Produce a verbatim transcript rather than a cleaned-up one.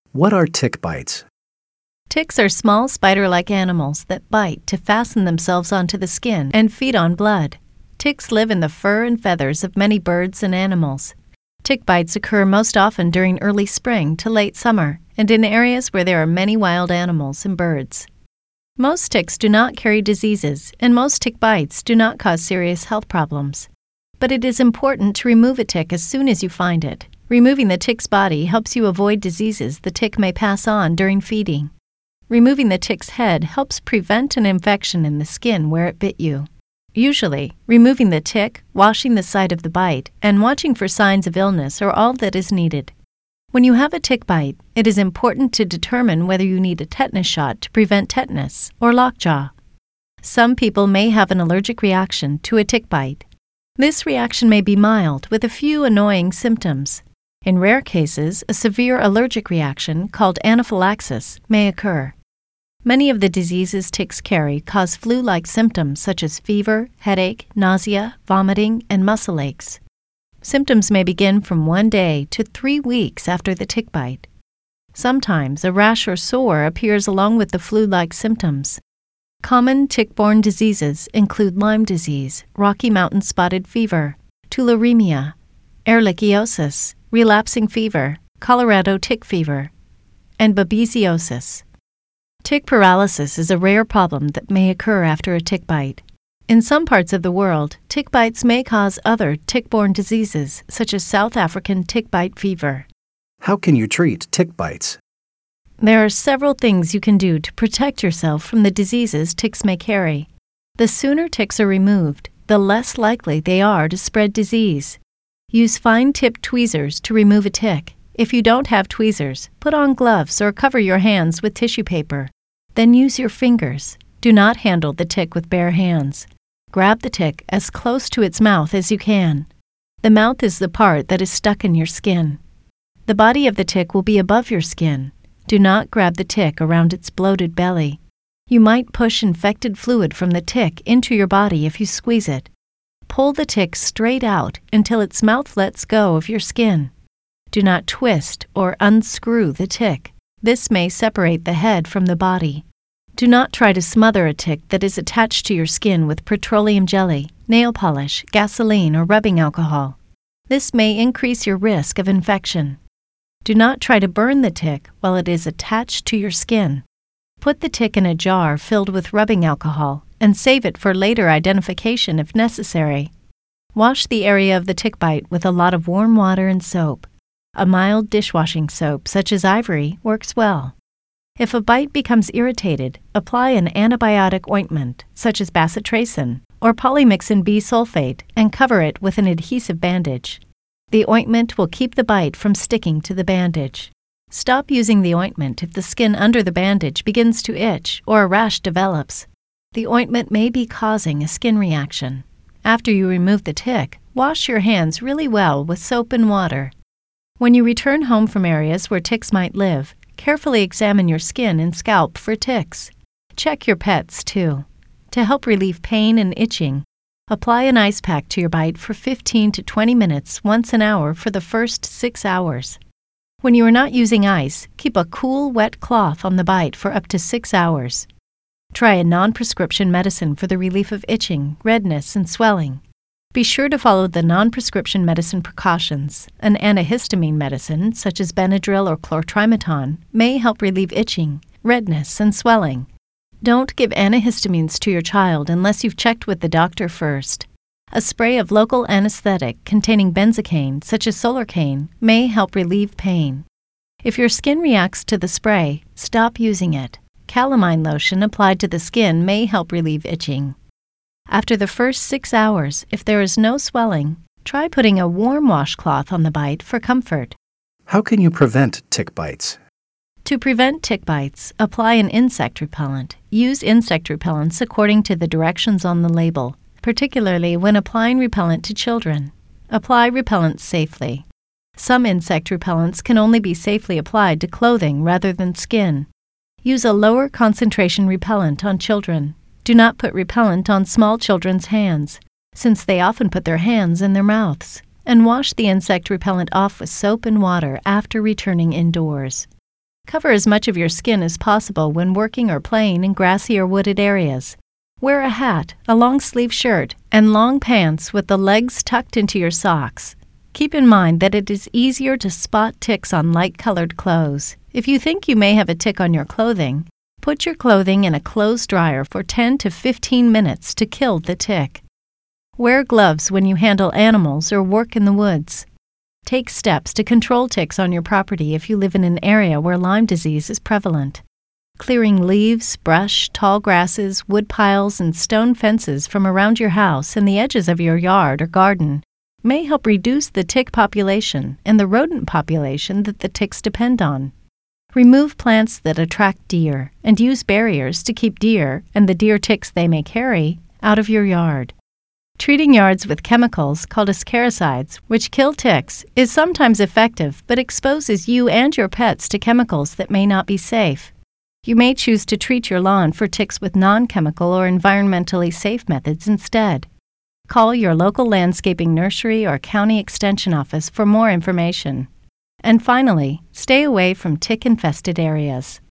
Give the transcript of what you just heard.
What are tick bites? Ticks are small spider-like animals that bite to fasten themselves onto the skin and feed on blood. Ticks live in the fur and feathers of many birds and animals. Tick bites occur most often during early spring to late summer and in areas where there are many wild animals and birds. Most ticks do not carry diseases, and most tick bites do not cause serious health problems. But it is important to remove a tick as soon as you find it. Removing the tick's body helps you avoid diseases the tick may pass on during feeding. Removing the tick's head helps prevent an infection in the skin where it bit you. Usually, removing the tick, washing the site of the bite, and watching for signs of illness are all that is needed. When you have a tick bite, it is important to determine whether you need a tetanus shot to prevent tetanus or lockjaw. Some people may have an allergic reaction to a tick bite. This reaction may be mild with a few annoying symptoms. In rare cases, a severe allergic reaction called anaphylaxis may occur. Many of the diseases ticks carry cause flu-like symptoms such as fever, headache, nausea, vomiting, and muscle aches. Symptoms may begin from one day to three weeks after the tick bite. Sometimes a rash or sore appears along with the flu-like symptoms. Common tick-borne diseases include Lyme disease, Rocky Mountain spotted fever, tularemia, ehrlichiosis, relapsing fever, Colorado tick fever, and babesiosis. Tick paralysis is a rare problem that may occur after a tick bite. In some parts of the world, tick bites may cause other tick-borne diseases, such as South African tick bite fever. How can you treat tick bites? There are several things you can do to protect yourself from the diseases ticks may carry. The sooner ticks are removed, the less likely they are to spread disease. Use fine-tipped tweezers to remove a tick. If you don't have tweezers, put on gloves or cover your hands with tissue paper. Then use your fingers. Do not handle the tick with bare hands. Grab the tick as close to its mouth as you can. The mouth is the part that is stuck in your skin. The body of the tick will be above your skin. Do not grab the tick around its bloated belly. You might push infected fluid from the tick into your body if you squeeze it. Pull the tick straight out until its mouth lets go of your skin. Do not twist or unscrew the tick. This may separate the head from the body. Do not try to smother a tick that is attached to your skin with petroleum jelly, nail polish, gasoline, or rubbing alcohol. This may increase your risk of infection. Do not try to burn the tick while it is attached to your skin. Put the tick in a jar filled with rubbing alcohol and save it for later identification if necessary. Wash the area of the tick bite with a lot of warm water and soap. A mild dishwashing soap, such as Ivory, works well. If a bite becomes irritated, apply an antibiotic ointment, such as bacitracin, or polymyxin B sulfate, and cover it with an adhesive bandage. The ointment will keep the bite from sticking to the bandage. Stop using the ointment if the skin under the bandage begins to itch or a rash develops. The ointment may be causing a skin reaction. After you remove the tick, wash your hands really well with soap and water. When you return home from areas where ticks might live, carefully examine your skin and scalp for ticks. Check your pets, too. To help relieve pain and itching, apply an ice pack to your bite for fifteen to twenty minutes once an hour for the first six hours. When you are not using ice, keep a cool, wet cloth on the bite for up to six hours. Try a non-prescription medicine for the relief of itching, redness, and swelling. Be sure to follow the non-prescription medicine precautions. An antihistamine medicine, such as Benadryl or chlortrimeton, may help relieve itching, redness, and swelling. Don't give antihistamines to your child unless you've checked with the doctor first. A spray of local anesthetic containing benzocaine, such as Solarcaine, may help relieve pain. If your skin reacts to the spray, stop using it. Calamine lotion applied to the skin may help relieve itching. After the first six hours, if there is no swelling, try putting a warm washcloth on the bite for comfort. How can you prevent tick bites? To prevent tick bites, apply an insect repellent. Use insect repellents according to the directions on the label, particularly when applying repellent to children. Apply repellents safely. Some insect repellents can only be safely applied to clothing rather than skin. Use a lower concentration repellent on children. Do not put repellent on small children's hands, since they often put their hands in their mouths, and wash the insect repellent off with soap and water after returning indoors. Cover as much of your skin as possible when working or playing in grassy or wooded areas. Wear a hat, a long-sleeve shirt, and long pants with the legs tucked into your socks. Keep in mind that it is easier to spot ticks on light-colored clothes. If you think you may have a tick on your clothing, put your clothing in a clothes dryer for ten to fifteen minutes to kill the tick. Wear gloves when you handle animals or work in the woods. Take steps to control ticks on your property if you live in an area where Lyme disease is prevalent. Clearing leaves, brush, tall grasses, wood piles, and stone fences from around your house and the edges of your yard or garden may help reduce the tick population and the rodent population that the ticks depend on. Remove plants that attract deer and use barriers to keep deer and the deer ticks they may carry out of your yard. Treating yards with chemicals called ascaricides, which kill ticks, is sometimes effective but exposes you and your pets to chemicals that may not be safe. You may choose to treat your lawn for ticks with non-chemical or environmentally safe methods instead. Call your local landscaping nursery or county extension office for more information. And finally, stay away from tick-infested areas.